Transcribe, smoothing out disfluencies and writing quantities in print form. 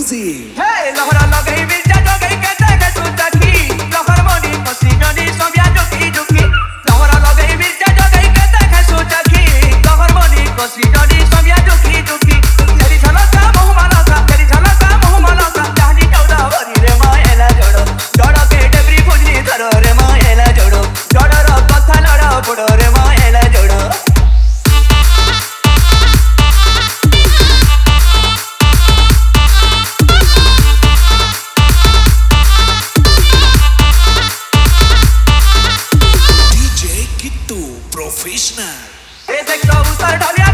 exclusive. Hey, लहरा लगई बिरजा जगई के देखे सुतकी लहर मोनी पसी जनी सबिया जुकी जुकी लहरा लगई बिरजा जगई के देखे सुतकी लहर मोनी पसी जनी सबिया जुकी जुकी तेरी झलका मुंह मालका तेरी झलका मुंह मालका जानी चौदा वरी रे मायला जोड़ो जोड़ो के डबरी फुजनी धरो रे मायला जोड़ो जोड़ो रो कथा लड़ा पड़ो रे मायला जोड़ो Professional. ese causa italia